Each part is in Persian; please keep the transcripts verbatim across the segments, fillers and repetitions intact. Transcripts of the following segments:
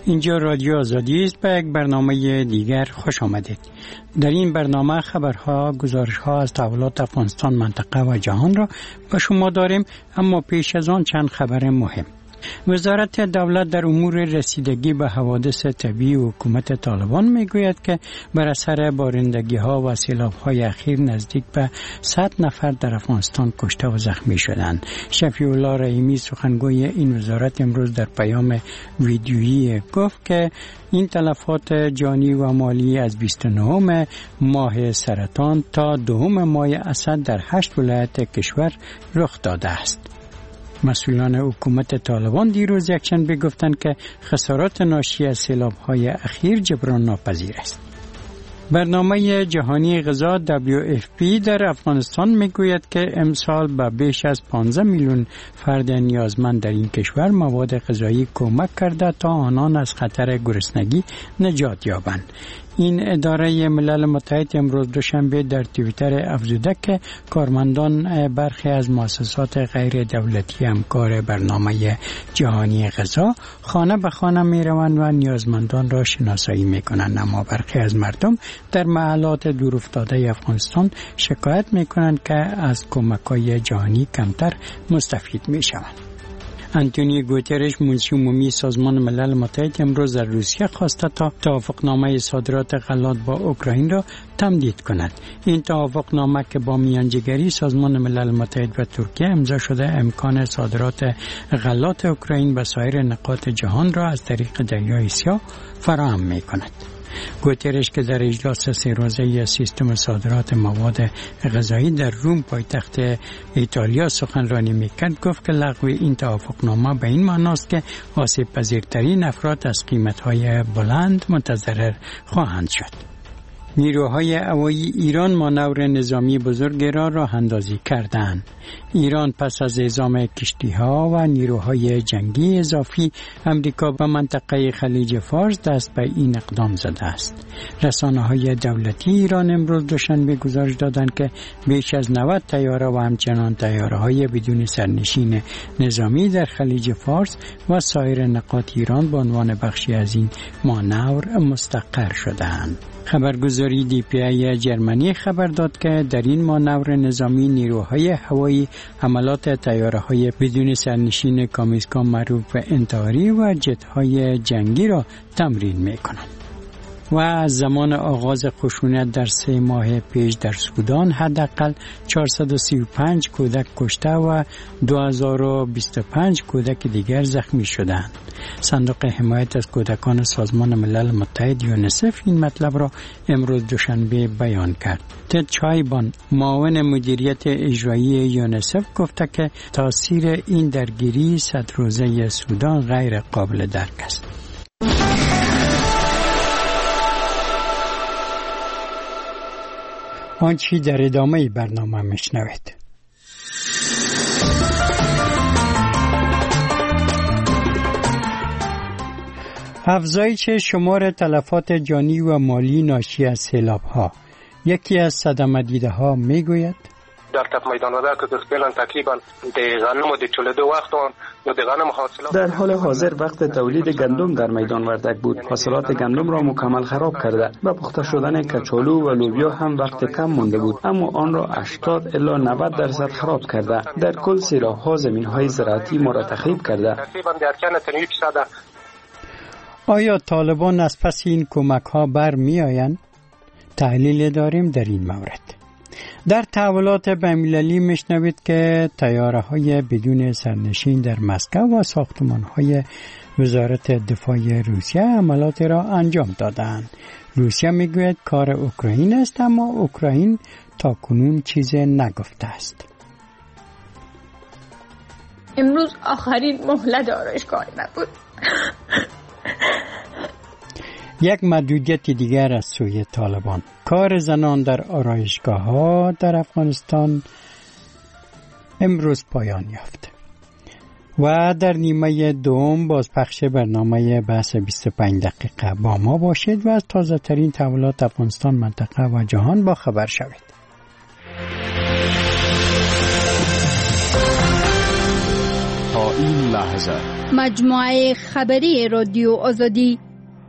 اینجا رادیو آزادی است. به یک برنامه دیگر خوش آمدید. در این برنامه خبرها، گزارشها از تحولات افغانستان، منطقه و جهان را به شما داریم، اما پیش از آن چند خبر مهم. وزارت دولت در امور رسیدگی به حوادث طبیعی و حکومت طالبان میگوید که بر اثر بارندگی ها و سیلاب های اخیر نزدیک به صد نفر در افغانستان کشته و زخمی شدند. شفیع الله رحیمی سخنگوی این وزارت امروز در پیام ویدیویی گفت که این تلفات جانی و مالی از بیست و نهم ماه سرطان تا دوم ماه اسد در هشت ولایت کشور رخ داده است. مسئولان حکومت طالبان دیروز یکشنبه گفتند که خسارات ناشی از سیلاب‌های اخیر جبران ناپذیر است. برنامه جهانی غذا دبلیو اف پی در افغانستان میگوید که امسال به بیش از پانزده میلیون فرد نیازمند در این کشور مواد غذایی کمک کرده تا آنان از خطر گرسنگی نجات یابند. این اداره ملل متحد امروز دوشنبه در توییتر افزوده که کارمندان برخی از مؤسسات غیر دولتی همکار برنامه جهانی غذا خانه به خانه می روند و نیازمندان را شناسایی می کنند، اما برخی از مردم در محلات دورافتاده افغانستان شکایت می کنند که از کمک‌های جهانی کمتر مستفید می شوند. انتونیو گوترش منشی عمومی سازمان ملل متحد امروز در روسیه خواسته تا توافقنامه صادرات غلات با اوکراین را تمدید کند. این توافقنامه که با میانجیگری سازمان ملل متحد و ترکیه امضا شده امکان صادرات غلات اوکراین به سایر نقاط جهان را از طریق دریای سیاه فراهم می کند. گوترش که در اجلاس سه روزه سیستم صادرات مواد غذایی در روم پایتخت ایتالیا سخنرانی میکرد گفت که لغو این توافقنامه به این معناست که آسیب پذیرترین افراد از قیمت‌های بلند متضرر خواهند شد. نیروهای هوایی ایران مانور نظامی بزرگ را راه اندازی کردند. ایران پس از اعزام کشتی‌ها و نیروهای جنگی اضافی امریکا به منطقه خلیج فارس دست به این اقدام زده است. رسانه‌های دولتی ایران امروز دوشنبه گزارش دادند که بیش از نود طیاره و همچنان طیاره‌های بدون سرنشین نظامی در خلیج فارس و سایر نقاط ایران به عنوان بخشی از این مانور مستقر شدند. خبرگزاری دی پی ای جرمنی خبر داد که در این مانور نظامی نیروهای هوایی حملات طیاره‌های بدون سرنشین کامیسکا معروف به انتحاری و جت‌های جنگی را تمرین می‌کنند. و از زمان آغاز خشونت در سه ماه پیش در سودان حداقل چهارصد و سی و پنج کودک کشته و دو هزار و بیست و پنج کودک دیگر زخمی شدند. صندوق حمایت از کودکان سازمان ملل متحد یونیسف این مطلب را امروز دوشنبه بیان کرد. تد چایبان معاون مدیریت اجرایی یونیسف گفته که تاثیر این درگیری صد روزه سودان غیر قابل درک است. آنچه در ادامه برنامه میشنوید. افزایش شمار تلفات جانی و مالی ناشی از سیلاب‌ها. یکی از صدمه دیده ها میگوید در تپ میدان ودا که دسپلان تقریبا د غنم د چولدو وخت و د غنم حاصلات در حال حاضر وقت تولید گندم در میدان وردک بود. حاصلات گندم را مکمل خراب کرده و پخته شدن کچالو و لوبیا هم وقت کم مونده بود، اما آن را هشتاد الی نود درصد خراب کرده. در کل سیلاب‌ها زمین‌های زراعتی ما را تخریب کرده. تقریبا در چند تا یک صد. آیا طالبان از پس این کمک‌ها بر می‌آیند؟ تحلیل داریم در این مورد. در تحولات بین‌المللی میشنوید که طیاره‌های بدون سرنشین در مسکو و ساختمان‌های وزارت دفاع روسیه عملیات را انجام دادند. روسیه میگوید کار اوکراین است، اما اوکراین تا کنون چیزی نگفته است. امروز آخرین مهلت آرایشگاه نبود. یک محدودیت دیگر از سوی طالبان، کار زنان در آرایشگاه‌ها در افغانستان امروز پایان یافت. و در نیمه دوم بازپخش برنامه بحث بیست و پنج دقیقه با ما باشید و از تازه ترین تحولات افغانستان، منطقه و جهان با خبر شوید. تا این لحظه مجموعه خبری رادیو آزادی.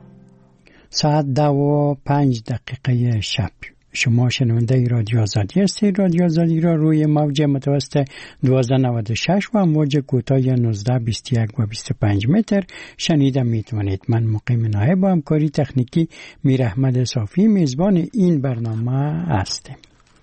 ساعت دو و پنج دقیقه شب. شما شنونده رادیو آزادی هستید. رادیو آزادی را روی موج متوسط دوازده نود و شش و موج کوتاه نوزده بیست و یک و بیست و پنج متر شنیده میتونید. من مقیم نایب با همکاری تکنیکی میر احمد صافی میزبان این برنامه هستم.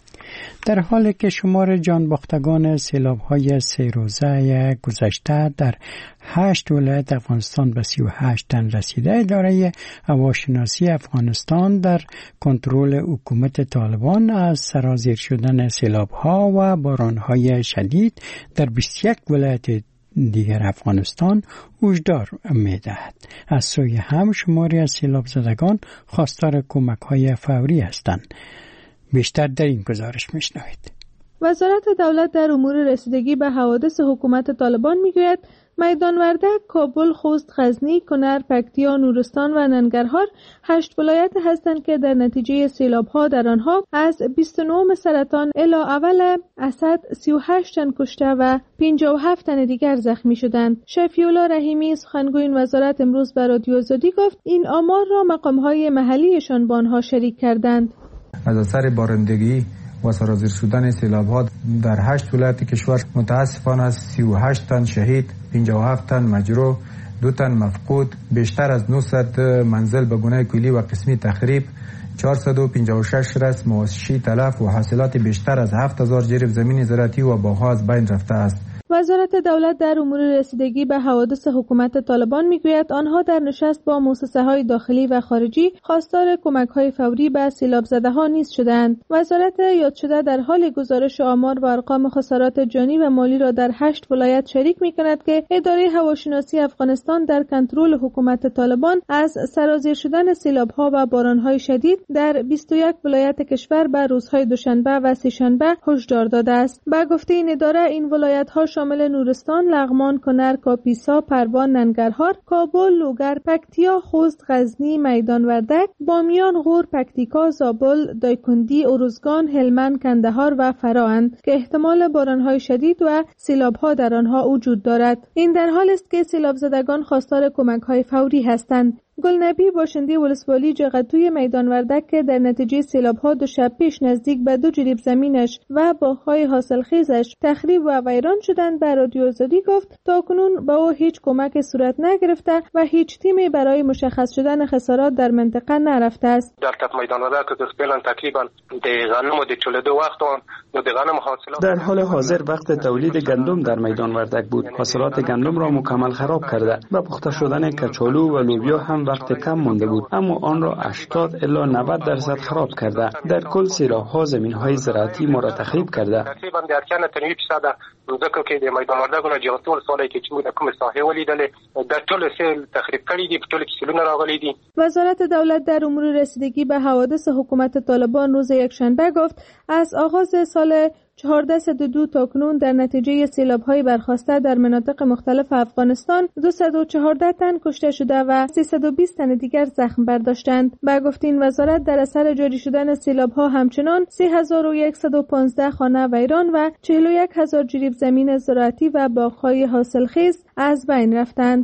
در حالی که شمار جانباختگان سیلاب‌های سه روزه گذشته در هشت ولایت افغانستان به سی و هشت تن رسیده، اداره هواشناسی افغانستان در کنترل حکومت طالبان از سرازیر شدن سیلاب‌ها و باران‌های شدید در بیست و یک ولایت دیگر افغانستان هشدار می‌دهد. از سوی هم شماری از سیلاب زدگان خواستار کمک‌های فوری هستند. بیشتر در این گزارش میشنوید. وزارت دولت در امور رسیدگی به حوادث حکومت طالبان میگوید میدان وردک، کابل، خوست، غزنی، کنر، پکتیا، نورستان و ننگرهار هشت ولایت هستند که در نتیجه سیلاب‌ها در آنها از بیست و نه سرطان الی اول اسد سی و هشت تن کشته و پنجاه و هفت تن دیگر زخمی شدند. شفیع‌الله رحیمی سخنگوی این وزارت امروز به رادیو آزادی گفت این آمار را مقام‌های محلیشان با آنها شریک کردند. از اثر بارندگی و سرازیر شدن سیلاب‌ها در هشت ولایت کشور متاسفانه از سی و هشت تن شهید، پنجاه و هفت تن مجروح، دو تن مفقود، بیشتر از نهصد منزل به گونه کلی و قسمی تخریب، چهارصد و پنجاه و شش رس مواشی تلف و حاصلات بیشتر از هفت هزار جریب زمین زراعتی و باغ‌ها از بین رفته است. وزارت دولت در امور رسیدگی به حوادث حکومت طالبان میگوید آنها در نشست با مؤسسه‌های داخلی و خارجی خواستار کمک‌های فوری به سیلاب زده‌ها نیز شدند. وزارت یاد شده در حال گزارش آمار و ارقام خسارات جانی و مالی را در هشت ولایت شریک می‌کند که اداره هواشناسی افغانستان در کنترل حکومت طالبان از سرازیر شدن سیلاب‌ها و باران‌های شدید در بیست و یک ولایت کشور به روزهای دوشنبه و سه‌شنبه هشدار داده است. با گفته این اداره این ولایت‌ها شامل نورستان، لغمان، کنر، کاپیسا، پروان، ننگرهار، کابل، لوگر، پکتیا، خوست، غزنی، میدان وردک، بامیان، غور، پکتیکا، زابل، دایکندی، اروزگان، هلمند، کندهار و فرااند که احتمال باران‌های شدید و سیلاب‌ها در آنها وجود دارد. این در حال است که سیلاب زدگان خواستار کمک‌های فوری هستند. گلنبی باشنده ولسوالی جغتوی میدان وردک که در نتیجه سیلاب‌ها دو شب پیش نزدیک به دو جریب زمینش و باغ‌های حاصلخیزش تخریب و ویران شدند به رادیو آزادی گفت تاکنون به او هیچ کمک صورت نگرفته و هیچ تیمی برای مشخص شدن خسارات در منطقه نرفته است. در تپ میدان وردک که فعلا تقریبا د غنم د چلده وقت و د غنم حاصلات در حال حاضر وقت تولید گندم در میدان وردک بود. حاصلات گندم را مکمل خراب کرده و پخته شدن کچالو و لوبیا هم وقت کم مانده بود، اما آن را هشتاد الی نود درصد خراب کرده. در کل سیلاب‌ها زمین‌های زراعتی ما را تخریب کرده. تقریبا در چند تنوی فیصد ځکه کې د میدان وردک نه چې ټول سالي کې چې د کوم ساحه ولیدلې د ټول سیل تخریب کړي دي، په ټول کې سیلونه راغلي دي. وزارت دولت در امور رسیدگی به حوادث حکومت طالبان روز یکشنبه گفت از آغاز سال چهارده صد و دو تاکنون در نتیجه سیلاب‌های برخاسته در مناطق مختلف افغانستان دویست و چهارده تن کشته شده و سیصد و بیست تن دیگر زخم برداشتند. با گفته این وزارت در اثر جاری شدن سیلاب‌ها همچنان سه هزار و صد و پانزده خانه ویران و چهل و یک هزار جریب زمین زراعتی و باغ‌های حاصلخیز از بین رفتند.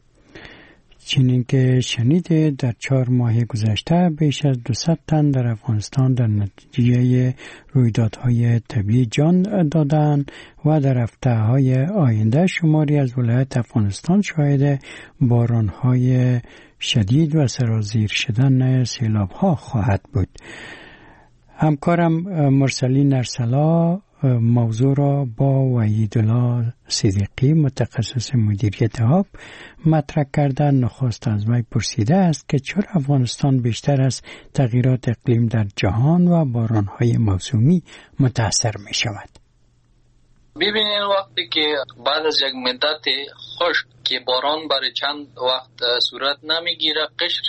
چنین که شنیده در چهار ماه گذشته بیش از دویست تن در افغانستان در نتیجه رویدادهای طبیعی جان دادند و در هفته‌های آینده شماری از ولایت افغانستان شاهد بارانهای شدید و سرازیر شدن سیلاب‌ها خواهد بود. همکارم مرسلین ارسلا موضوع را با وحیدالله صدیقی متخصص مدیریت آب مطرح کرده. نخست از وی پرسیده است که چرا افغانستان بیشتر از تغییرات اقلیم در جهان و بارانهای موسمی متاثر می شود؟ ببینید وقتی که بعد از یک مدت خشک که باران برای چند وقت صورت نمیگیره، قشر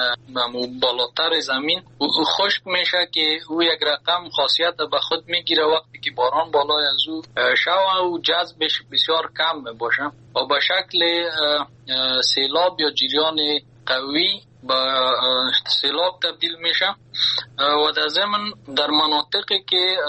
بالاتر زمین خشک میشه که او یک رقم خاصیت به خود میگیره. وقتی که باران بالای از او شوه و جذبش بسیار کم باشه و به شکل سیلاب یا جریان قوی به سیلاب تبدیل میشه و در ضمن در مناطقی که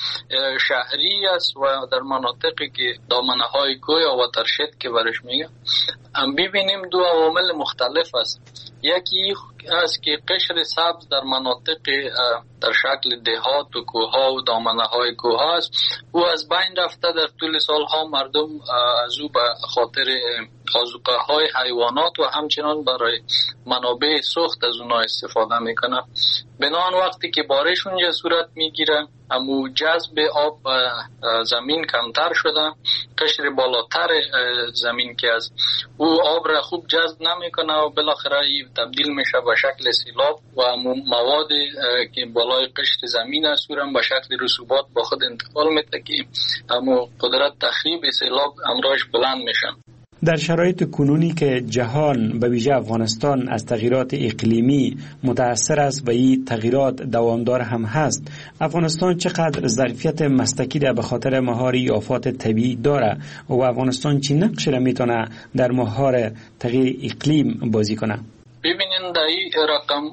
شهری است و در مناطقی که دامنه های کوه یا واترشد که برش میگه ببینیم دو عوامل مختلف است. یکی است که قشر سبز در مناطق در شکل دهات و کوها و دامنه های کوه است او از بین رفته. در طول سالها مردم از او به خاطر خازوقه های حیوانات و همچنان برای منابع سوخت از اونها استفاده میکنه. بنابراین وقتی که بارش اونجا صورت میگیره امو جذب آب زمین کمتر شده، قشر بالاتر زمین که از او آب را خوب جذب نمیکنه و بالاخره تبدیل میشه به شکل سیلاب و امو مواد که بالای قشر زمین است او را به شکل رسوبات با خود انتقال میده که امو قدرت تخریب سیلاب امراش بلند میشن. در شرایط کنونی که جهان به ویژه افغانستان از تغییرات اقلیمی متأثر است و این تغییرات دوامدار هم هست، افغانستان چقدر ظرفیت مسلکی را به خاطر مهار آفات طبیعی داره و افغانستان چه نقشی را میتونه در مهار تغییر اقلیم بازی کنه؟ ببینین در این رقم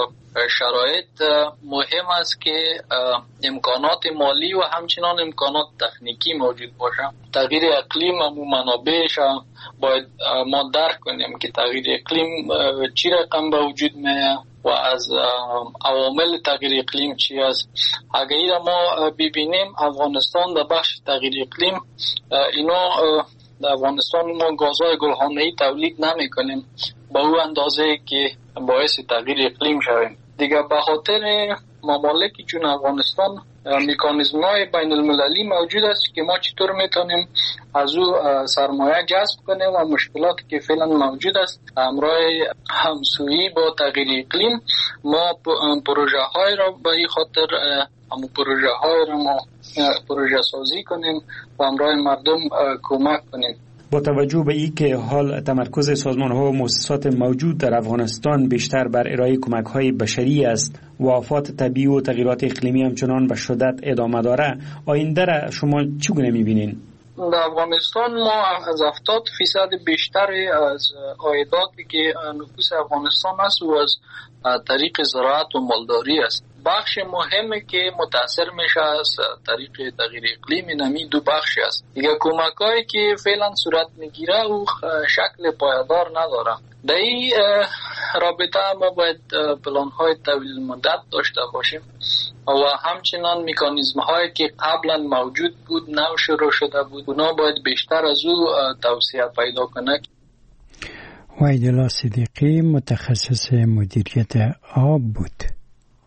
شرایط مهم است که امکانات مالی و همچنان امکانات تکنیکی موجود باشه. تغییر اقلیم و منابعش باید ما درک کنیم که تغییر اقلیم چی رقم به وجود میه و از عوامل تغییر اقلیم چی است. اگر ما ببینیم افغانستان در بخش تغییر اقلیم اینا در افغانستان ما گازهای گلخانه‌ای تولید نمی کنیم با او اندازه که باعث تغییر اقلیم شویم. دیگه به خاطر ممالکی چون افغانستان مکانیزم های بین المللی موجود است که ما چطور میتونیم از او سرمایه جذب کنیم و مشکلاتی که فعلا موجود است همراه همسویی با تغییر اقلیم ما پروژه های را به این خاطر همو پروژه های را ما پروژه سازی کنیم و همراه مردم کمک کنیم. با توجه به این که حال تمرکز سازمان ها و مؤسسات موجود در افغانستان بیشتر بر ارائه کمک های بشری است و آفات طبیعی و تغییرات اقلیمی همچنان به شدت ادامه داره، آینده را شما چگونه می‌بینین؟ در افغانستان ما از هفتاد فیصد بیشتر از عایداتی که نفوس افغانستان است و از طریق زراعت و مالداری است. بخش مهمی که متاثر میشه از طریق تغییر اقلیمی نمی دو بخش است. دیگه کمکایی که فعلا صورت میگیره او شکل پایدار نداره. در این رابطه ما باید پلان‌های طویل مدت داشته باشیم و همچنان مکانیزم هایی که قبلا موجود بود نو شروع شده بود اونا باید بیشتر از او توسعه پیدا کنه. وحیدالله صدیقی متخصص مدیریت آب بود.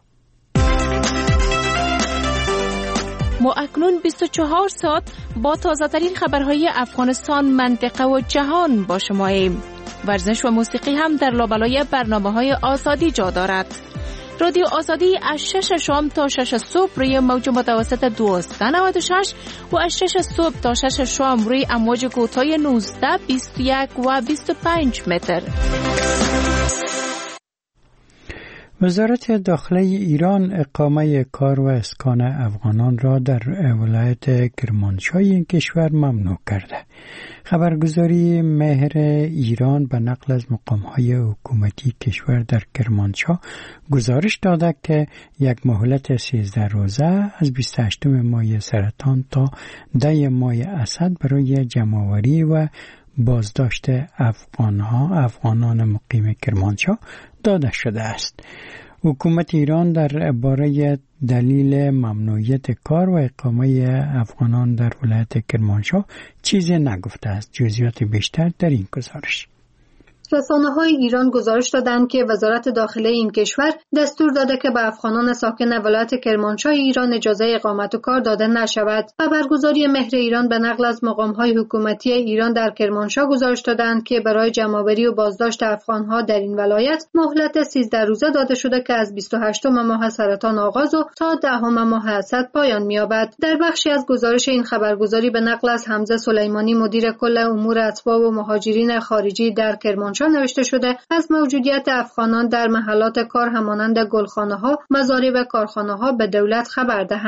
ما اکنون بیست و چهار ساعت با تازه ترین خبرهای افغانستان، منطقه و جهان با شماییم. ورزش و موسیقی هم در لابلای برنامه‌های آزادی جا دارد. رادیو آزادی از شش شام تا شش صبح روی موج متوسط دویست و نود و شش و از شش صبح تا شش شام روی امواج کوتاه نوزده، بیست و یک و بیست و پنج متر. وزارت داخله ایران اقامه کار و اسکان افغانان را در ولایت کرمانشاه این کشور ممنوع کرده. خبرگزاری مهر ایران به نقل از مقام‌های حکومتی کشور در کرمانشاه گزارش داده که یک مهلت سیزده روزه از بیست و هشتم ماه سرطان تا ده ماه اسد برای جمع‌آوری و بازداشت افغانها افغانان مقیم کرمانشاه داده شده است. حکومت ایران در باره دلیل ممنوعیت کار و اقامه افغانان در ولایت کرمانشاه چیزی نگفته است. جزئیات بیشتر در این گزارش. رسانه‌های ایران گزارش دادند که وزارت داخله این کشور دستور داده که به افغانان ساکن ولایت کرمانشاه ایران اجازه اقامت و کار داده نشود. خبرگزاری مهر ایران به نقل از مقام‌های حکومتی ایران در کرمانشاه گزارش دادند که برای جمع‌آوری و بازداشت افغان‌ها در این ولایت مهلت سیزده روزه داده شده که از بیست و هشتم ماه سرطان آغاز و تا دهم ماه اسد پایان می‌یابد. در بخشی از گزارش این خبرگزاری به نقل از حمزه سلیمانی مدیر کل امور اتباع و مهاجرین خارجی در کرمانشاه نوشته شده از موجودیت افغانان در محلات کار همانند گلخانه‌ها، مزارع و کارخانه‌ها به دولت خبر دهند.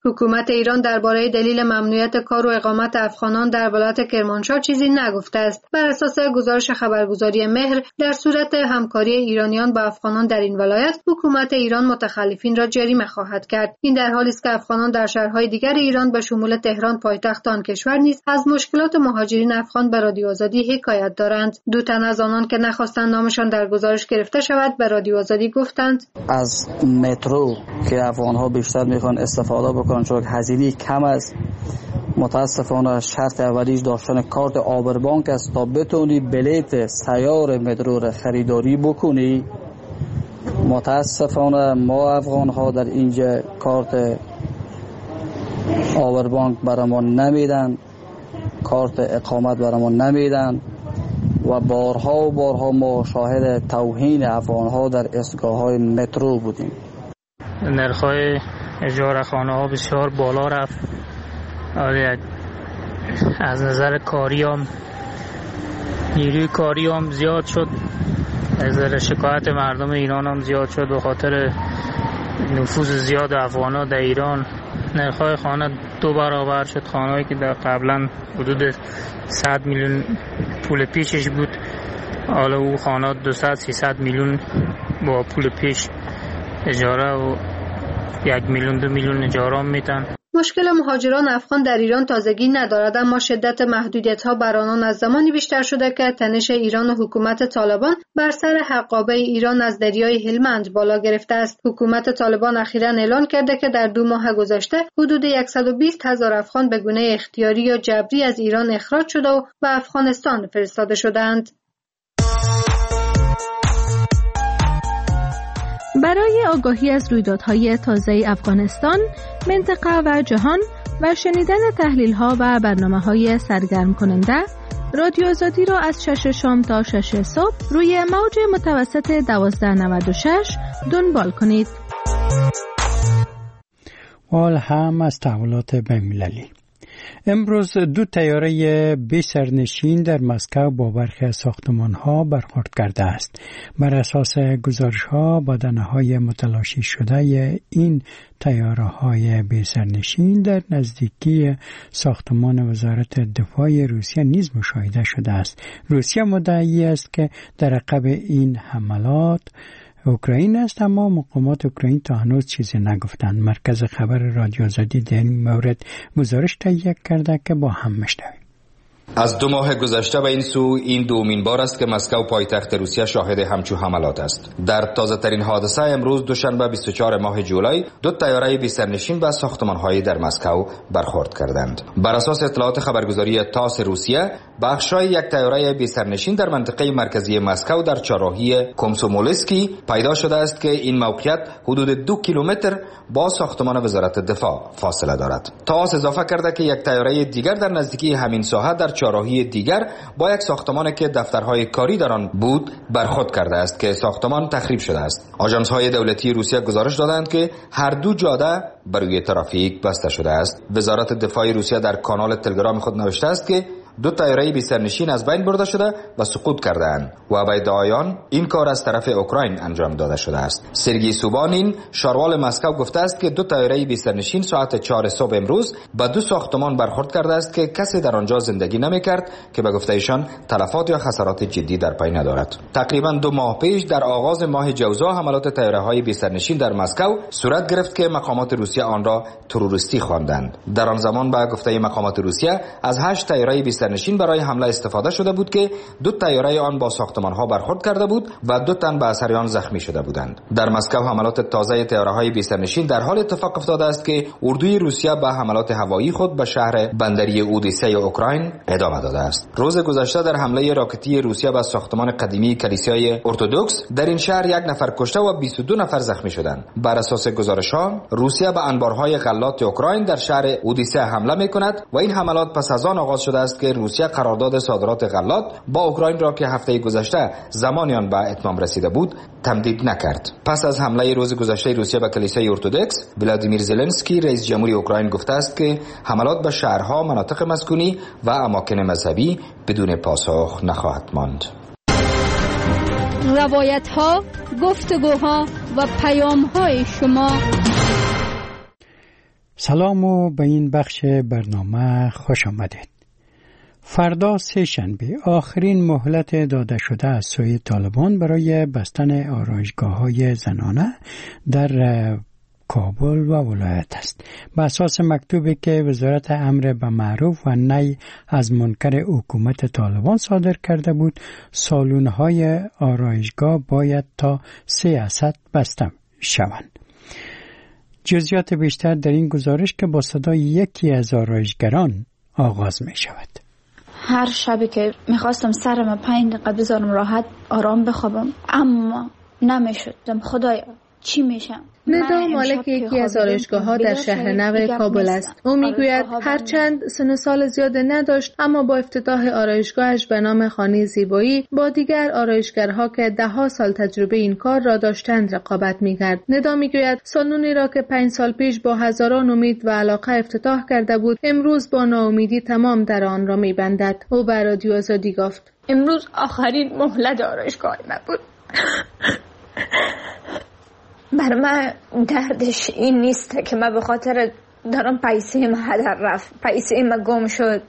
حکومت ایران درباره دلیل ممنوعیت کار و اقامت افغانان در ولایت کرمانشاه چیزی نگفته است. بر اساس گزارش خبرگزاری مهر، در صورت همکاری ایرانیان با افغانان در این ولایت، حکومت ایران متخلفین را جریمه خواهد کرد. این در حالی است که افغانان در شهرهای دیگر ایران به شمول تهران پایتخت آن کشور نیز از مشکلات مهاجرین افغان به رادیو آزادی حکایت دارند. دو تن از آنان که نخواستند نامشان در گزارش گرفته شود به رادیو آزادی گفتند از مترو که افغان‌ها بیشتر میخوان استفاده بکنن چون هزینه کم است، متاسفانه شرط اولیش داشتن کارت آبربانک است تا بتونی بلیت سیار مترو را خریداری بکنی. متاسفانه ما افغان‌ها در اینجا کارت آبربانک برامون نمیدن، کارت اقامت برامون نمیدن و بارها و بارها ما شاهد توهین افغان‌ها در ایستگاه‌های مترو بودیم. نرخ‌های اجاره خانه‌ها بسیار بالا رفت. از نظر کاری هم نیروی کاری هم زیاد شد، از نظر شکایت مردم ایران هم زیاد شد به خاطر نفوذ زیاد افغان‌ها در ایران. نرخ‌های خانه دو برابر شد. خانه‌ای که در قبلا حدود صد میلیون پول پیشش بود، حالا او خانه دویست سیصد میلیون با پول پیش اجاره و یک میلیون دو میلیون اجاره میتن. مشکل مهاجران افغان در ایران تازگی ندارد، اما شدت محدودیت‌ها بر آنان از زمانی بیشتر شده که تنش ایران و حکومت طالبان بر سر حقابه ایران از دریای هلمند بالا گرفته است. حکومت طالبان اخیراً اعلان کرده که در دو ماه گذشته حدود صد و بیست هزار افغان به گونه اختیاری یا جبری از ایران اخراج شده و به افغانستان فرستاده شدند. برای آگاهی از رویدادهای تازه افغانستان، منطقه و جهان و شنیدن تحلیل‌ها و برنامه‌های سرگرم کننده، رادیو آزادی را از شش شام تا شش صبح روی موج متوسط دوازده نود و شش دنبال کنید. وال هم از تحولات بین‌المللی. امروز دو طیاره بی سرنشین در مسکو با برخی از ساختمان‌ها برخورد کرده است. بر اساس گزارش‌ها بدنه‌های متلاشی شده این طیاره‌های بی سرنشین در نزدیکی ساختمان وزارت دفاع روسیه نیز مشاهده شده است. روسیه مدعی است که در عقب این حملات اوکراین است، اما مقامات اوکراین تا هنوز چیزی نگفتند. مرکز خبر رادیو آزادی در این مورد گزارش تهیه کرده که با هم میشنویم. از دو ماه گذشته به این سو این دومین بار است که مسکو پایتخت روسیه شاهد همچو حملات است. در تازه ترین حادثه امروز دوشنبه بیست و چهارم ماه جولای دو طیاره بی سرنشین به ساختمان‌های در مسکو برخورد کردند. بر اساس اطلاعات خبرگزاری تاس روسیه، بخشای یک طیاره بی سرنشین در منطقه مرکزی مسکو در چهارراهی کومسومولسکی پیدا شده است که این موقعیت حدود دو کیلومتر با ساختمان وزارت دفاع فاصله دارد. تاس اضافه کرده که یک طیاره دیگر در نزدیکی همین ساحه در چهارراهی دیگر با یک ساختمانی که دفترهای کاری در آن بود برخورد کرده است که ساختمان تخریب شده است. آژانس‌های دولتی روسیه گزارش دادند که هر دو جاده بر روی ترافیک بسته شده است. وزارت دفاع روسیه در کانال تلگرام خود نوشته است که دو طیاره بی سرنشین از بین برده شده و سقوط کرده‌اند و به ادعایان این کار از طرف اوکراین انجام داده شده است. سرگئی سوبانین شاروال مسکو گفته است که دو طیاره بی سرنشین ساعت چهار صبح امروز به دو ساختمان برخورد کرده است که کسی در آنجا زندگی نمی‌کرد که به گفته ایشان تلفات یا خسارات جدی در پی ندارد. تقریبا دو ماه پیش در آغاز ماه جوزا حملات طیاره‌های بی سرنشین در مسکو صورت گرفت که مقامات روسیه آن را تروریستی خواندند. در آن زمان به گفته مقامات روسیه از هشت طیاره بی سرنشین برای حمله استفاده شده بود که دو طیاره آن با ساختمان‌ها برخورد کرده بود و دو تن به اثر آن زخمی شده بودند. در مسکو حملات تازه طیاره‌های بی سرنشین در حال اتفاق افتاده است که اردوی روسیه به حملات هوایی خود به شهر بندری اودیسه اوکراین ادامه داده است. روز گذشته در حمله راکتی روسیه به ساختمان قدیمی کلیسای ارتدوکس در این شهر یک نفر کشته و بیست و دو نفر زخمی شدند. بر اساس گزارش‌ها روسیه به انبارهای غلات اوکراین در شهر اودیسه حمله می‌کند و این حملات پس از آن آغاز شده است که روسیه قرارداد صادرات غلات با اوکراین را که هفته گذشته زمانی آن به اتمام رسیده بود تمدید نکرد. پس از حمله روز گذشته روسیه به کلیسای ارتدوکس، ولادیمیر زلنسکی رئیس جمهوری اوکراین گفته است که حملات به شهرها، مناطق مسکونی و اماکن مذهبی بدون پاسخ نخواهد ماند. روایت‌ها، گفتگوها و پیام‌های شما سلام و به این بخش برنامه خوش آمدید. فردا سه شنبه آخرین مهلت داده شده از سوی طالبان برای بستن آرایشگاه‌های زنانه در کابل و ولایت است. به اساس مکتوبی که وزارت امر به معروف و نهی از منکر حکومت طالبان صادر کرده بود، سالن‌های آرایشگاه باید تا سه درصد بسته شوند. جزئیات بیشتر در این گزارش که با صدای یکی از آرایشگران آغاز می شود. هر شبی که میخواستم سرم پنج دقیقه بذارم راحت آرام بخوابم، اما نمیشدم. خدایا چی میشم؟ ندا مالک یکی از آرایشگاه‌ها در شهر نو کابل است. او میگوید هرچند سن سال زیاد نداشت، اما با افتتاح آرایشگاهش به نام خانه زیبایی با دیگر آرایشگرها که ده ها سال تجربه این کار را داشتند رقابت می‌کرد. ندا میگوید سالنی را که پنج سال پیش با هزاران امید و علاقه افتتاح کرده بود، امروز با ناامیدی تمام در آن را می‌بندد. او به رادیو آزادی گفت: امروز آخرین مهلت آرایشگاه ما بود. بر من دردش این نیست که من به خاطر دارم پیسه ما هدر رفت، پیسه ما گم شد،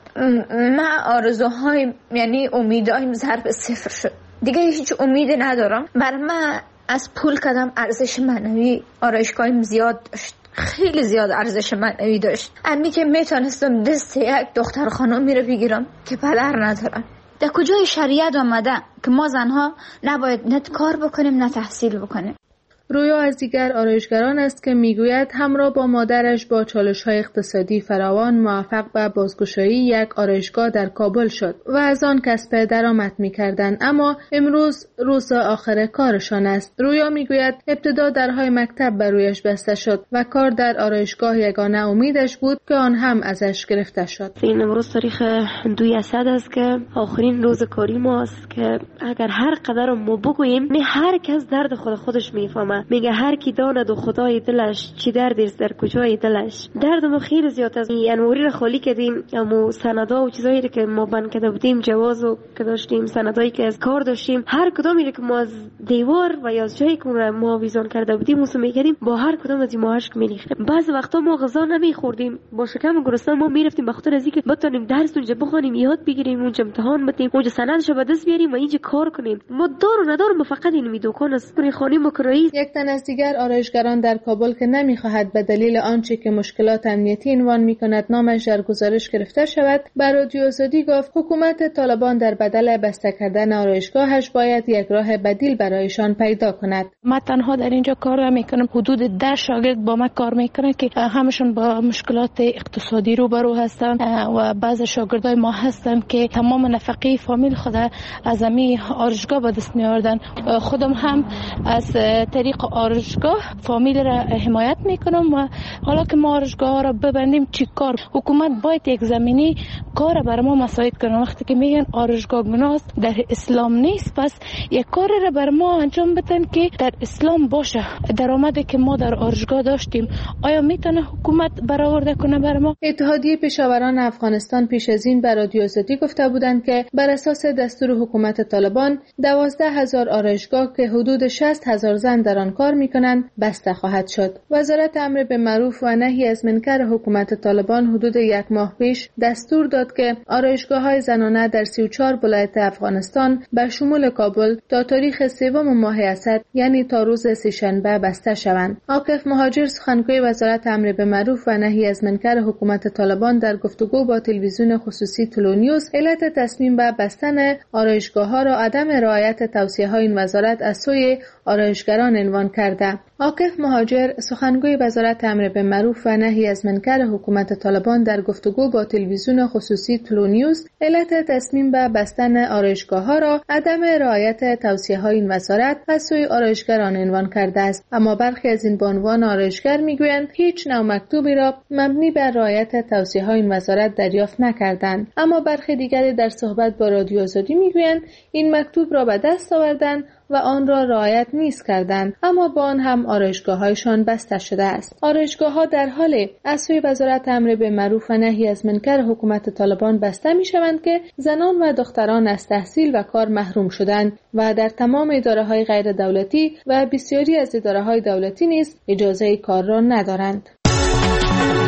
من آرزوهای یعنی امیدهایم ضرب صفر شد، دیگه هیچ امیدی ندارم. بر من از پول کدام ارزش معنوی آرایشگاهیم زیاد داشت، خیلی زیاد ارزش معنوی داشت. امی که میتونستم دست یک دختر خانمی رو بگیرم که پدر ندارم. در کجای شریعت آمده که ما زنها نباید نه کار بکنیم نه تحصیل بکنیم؟ رویا از دیگر آرایشگران است که میگوید همراه با مادرش با چالش‌های اقتصادی فراوان موفق به بازگشایی یک آرایشگاه در کابل شد و از آن کسب درآمد می‌کردند، اما امروز روز آخر کارشان است. رویا میگوید ابتدا درهای مکتب بر رویش بسته شد و کار در آرایشگاه یگانه امیدش بود که آن هم ازش گرفته شد. این امروز تاریخ دوی اسد است که آخرین روز کاری ماست که اگر هر قدر ما بگوییم نه هر کس درد خود خودش میفهمه. میگه هر کی داند و خدای دلش چی دردی است در کجای دلش. درد ما خیلی زیاد است. انواری را خالی کردیم، اما سندا و چیزایی که ما بند کرده بودیم، جوازو که داشتیم، سندایی که از کار داشتیم، هر کدومی که ما از دیوار و یا از جایی که ما ویزان کرده بودیم موسم میکردیم، با هر کدوم از این ماهاش میریختیم. بعض وقتا ما غذا نمیخوردیم، با شکم گرسنه ما میرفتیم به خاطر از اینکه بتونیم درس اونجا بخونیم، یاد بگیریم، اونجا امتحان بدیم، اونجا سندشو به دست بیاریم و اینجا کار کنیم. ما دار و ندار فقط این می دکان است. خانه مکرایی. یک تن از دیگر آرایشگران در کابل که نمیخواهد به دلیل آنچه که مشکلات امنیتی عنوان میکند نامش در گزارش گرفته شود، بر رادیو آزادی گفت حکومت طالبان در بدل بسته کردن آرایشگاهش باید یک راه بدیل برایشان پیدا کند. من تنها در اینجا کار میکنم، حدود ده شاگرد با من کار میکنن که همشون با مشکلات اقتصادی روبرو هستن و بعضی شاگردای ما هستن که تمام نفقه فامیل خود از امی آرایشگاه به دست میآوردن. خودم هم از طریق آرایشگاه فامیل را حمایت میکنم و حالا که ما آرایشگاه را ببندیم چی کار؟ حکومت باید یک زمینی کار بر ما مساعد کنه. وقتی که میگن آرایشگاه گناه است، در اسلام نیست، پس یک کار را بر ما انجام بدن که در اسلام باشه. درآمدی که ما در آرایشگاه داشتیم آیا میتونه حکومت برآورده کنه بر ما؟ اتحادیه پیشاوران افغانستان پیش از این بر رادیو آزادی گفته بودند که بر اساس دستور حکومت طالبان دوازده هزار آرایشگاه که حدود شصت هزار زن در آن کار میکنند بسته خواهد شد. وزارت امر به معروف و نهی از منکر حکومت طالبان حدود یک ماه پیش دستور داد که آرایشگاه‌های زنانه در سی و چهار ولایت افغانستان به شمول کابل تا تاریخ سوم ماه اسد یعنی تا روز سه‌شنبه بسته شوند. عاکف مهاجر سخنگوی وزارت امر به معروف و نهی از منکر حکومت طالبان در گفتگو با تلویزیون خصوصی تلو نیوز علت تصمیم به بستن آرایشگاه‌ها را عدم رعایت توصیه‌های این وزارت از سوی آرایشگران عنوان کرده. عاکف مهاجر سخنگوی وزارت امر به معروف و نهی از منکر حکومت طالبان در گفتگو با تلویزیون خصوصی تلو نیوز علت تصمیم به بستن آرایشگاه‌ها را عدم رعایت توصیه‌های این وزارت از سوی آرایشگران عنوان کرده است، اما برخی از این بانوان آرایشگر میگویند هیچ نوع مکتوبی را مبنی بر رعایت توصیه‌های این وزارت دریافت نکردند، اما برخی دیگری در صحبت با رادیو آزادی میگویند این مکتوب را به دست آوردند و آن را رعایت نیز کردند، اما با آن هم آرایشگاه‌هایشان بسته شده است. آرایشگاه‌ها در حال از سوی وزارت امر به معروف و نهی از منکر حکومت طالبان بسته می‌شوند که زنان و دختران از تحصیل و کار محروم شدند و در تمام اداره‌های غیر دولتی و بسیاری از اداره‌های دولتی نیز اجازه کار را ندارند.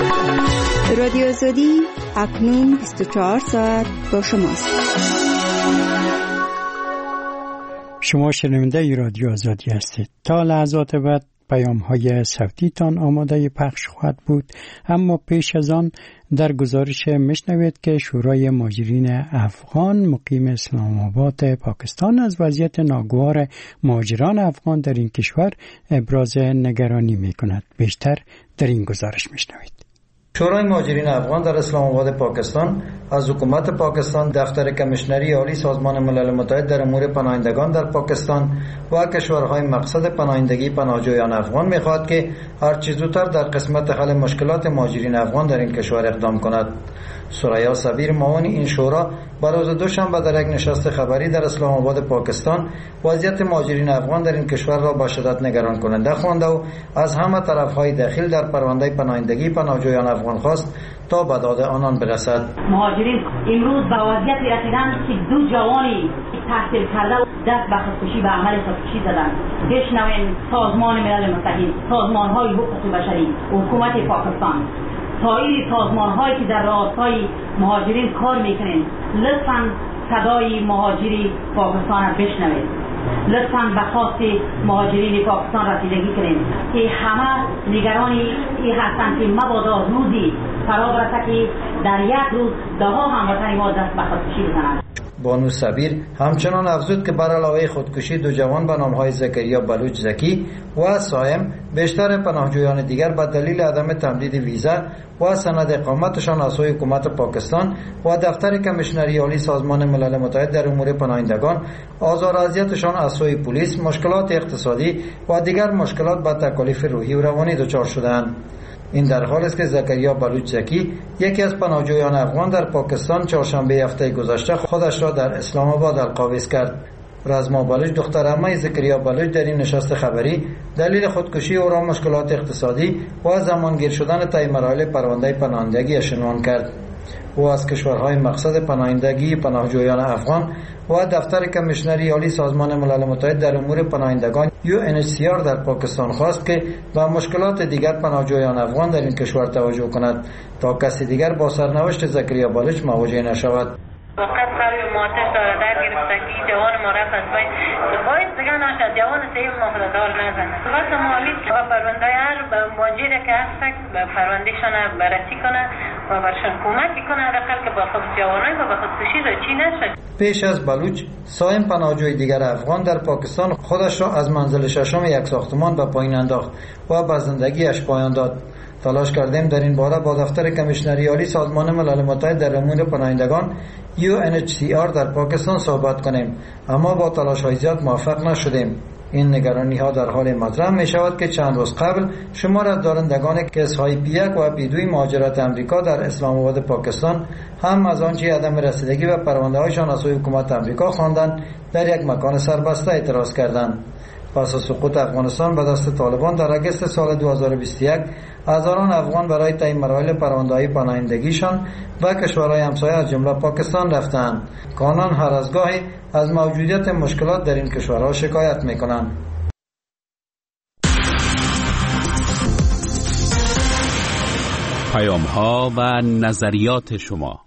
رادیو آزادی اکنون بیست و چهار ساعت با شماست. شما شنونده ای رادیو آزادی هستید. تا لحظات بعد پیام های صوتی تان آماده پخش خواهد بود، اما پیش از آن در گزارش میشنوید که شورای مهاجرین افغان مقیم اسلام آباد پاکستان از وضعیت ناگوار مهاجران افغان در این کشور ابراز نگرانی می کند. بیشتر در این گزارش میشنوید. شورای مهاجرین افغان در اسلام آباد پاکستان از حکومت پاکستان، دفتر کمیشنری عالی سازمان ملل متحد در امور پناهندگان در پاکستان و کشورهای مقصد پناهندگی پناهجویان افغان می‌خواهد که هر چه زودتر در قسمت حل مشکلات مهاجرین افغان در این کشور اقدام کند. ثریا صبیر معاون این شورا بر روز دوشنبه در یک نشست خبری در اسلام آباد پاکستان وضعیت مهاجرین افغان در این کشور را با شدت نگران کننده خوانده و از همه طرف‌های داخل در پرونده پناهندگی پناهجویان افغان خواست تا به داد آنان برسد. مهاجرین امروز به وضعیتی رسیدند که دو جوانی تحصیل کرده و دست به خودکشی به عمل خودکشی زدند. بشنویم سازمان ملل متحد، سازمان‌های حقوق بشری، حکومت پاکستان، سایر سازمان‌هایی که در راستای مهاجرین کار می‌کنند، لطفاً صدای مهاجری پاکستان را بشنوید. لطفاً به خواست مهاجرین پاکستان رسیدگی کنید که همه نگرانی این هستند که مبادا روزی فرا برسه که در یک روز ده‌ها هموطن ما دست به خودکشی بزنند. بانو صبیر همچنان افزود که بر علاوه خودکشی دو جوان به نام‌های زکریا بلوچ زکی و سایم بیشتر پناهجویان دیگر به دلیل عدم تمدید ویزا و سند اقامتشان از سوی حکومت پاکستان و دفتر کمیشنری عالی سازمان ملل متحد در امور پناهندگان، آزار و اذیتشان از سوی پلیس، مشکلات اقتصادی و دیگر مشکلات با تکالیف روحی و روانی دچار شدند. این در حالی است که زکریا بلوچ زکی، یکی از پناهجویان افغان در پاکستان، چهارشنبه هفته گذشته خودش را در اسلام آباد القابض کرد. رزما بلوچ، دختر عمه زکریا بلوچ، در این نشست خبری دلیل خودکشی او را مشکلات اقتصادی و زمانگیر شدن طی مراحل پرونده پناهندگی عنوان کرد. او از کشورهای مقصد پناهندگی پناهجویان افغان و دفتر کمیشنری عالی سازمان ملل متحد در امور پناهندگان یو ان اچ سی آر در پاکستان خواست که به مشکلات دیگر پناهجویان افغان در این کشور توجه کند تا کسی دیگر با سرنوشت زکریا بلوچ مواجه نشود. فقط قلب ماتش داره در گرفتگی جوان ما رفت از باید باید دیگه نشد جوان سیم مفردار نزنه وقت مالی که با پرونده هر ماجره که هست به پروندهشان بررسی کنه و برشان کمکی کنه حداقل که با خود جوانای و با خودکشی را چی نشد. پیش از بلوچ، سایم پناهجوی دیگر افغان در پاکستان خودش را از منزل ششم یک ساختمان به پایین انداخت و به زندگیش پایان داد. تلاش کردیم در این باره با دفتر کمیشنری عالی سازمان ملل متحد در امور پناهندگان یو ان اچ سی آر در پاکستان صحبت کنیم، اما با تلاش های زیاد موفق نشدیم. این نگرانی ها در حال مطرح می شود که چند روز قبل شمار از دارندگان کیس های پی یک و پی دو مهاجرت امریکا در اسلام آباد پاکستان هم از آنچه عدم رسیدگی به پرونده هایشان از سوی حکومت امریکا خواندند در یک مکان سربسته اعتراض کردند. پس از سقوط افغانستان به دست طالبان در اگست سال دو هزار و بیست و یک، هزاران افغان برای طی مراحل پرونده‌های پناهندگیشان و کشورهای همسایه از جمله پاکستان رفتند که آنان هر از گاهی از موجودیت مشکلات در این کشورها شکایت می‌کنند. پیام‌ها و نظریات شما.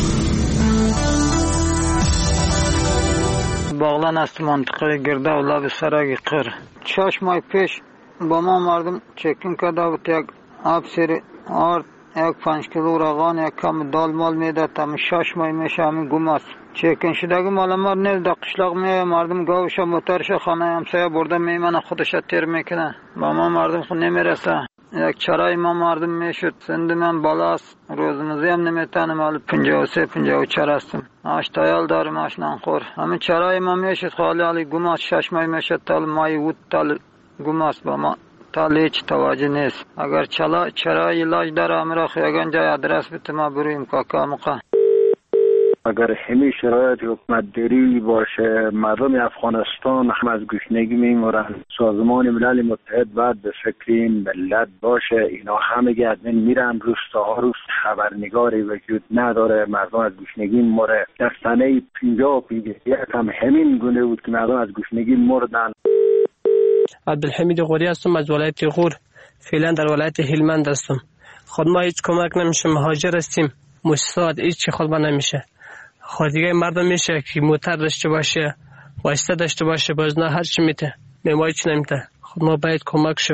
باغلان است منطقه گرده و لب سرای قر. شش ماه پیش با ما مردم چکین کرده بود یک آب سری آرد یک پنج کیلو روغن یک کم دال مال میده تا شش ماه میشه همین گم است. چکین شدگی مال ما نیست در قشلاق میه مردم گاوش موترش خانه همسایه برده میمنه خودش تیر میکنه با ما مردم خود نمیرسه. یک چرای ما مردم میشد سند من بالاست روزمزی هم نمیتانم حالا پنجاه و سه پنجاه و چهار هستم آشتایال دارم آشنان خور همین چرای ما میشد خالی حالی گماس شش ماه میشد تال مای وود تال گماس با ما تال هیچ توجه نیست. اگر چلا چرای علاج داره امرا خیگان جای ادرس بده ما برویم کاکا مقا. اگر همین شرایط حکومت داری باشه مردم افغانستان هم از گشنگی میمورن. سازمان ملل متحد باید به فکر این ملت باشه. اینا همه گردن میرن روستاها روست خبرنگاری وجود نداره مردم از گشنگی میموره. در سنه پنجاه و پنجاه یک هم همین گونه بود که مردم از گشنگی مردن. عبدالحمید غوری هستم از ولایت غور، فعلا در ولایت هلمند هستم. خود ما هیچ کمک نمیشه، مهاجر هستیم، مؤسسات هیچ خود ما نمیشه. خود دیگه مردم میشه که موتر داشته باشه، واسطه داشته باشه، باز نه هر چی میته، ما هیچ نمیته. خود ما باید کمک شو.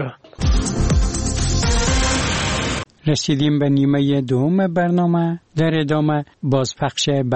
رسیدیم به نیمه دوم برنامه. در ادامه بازپخش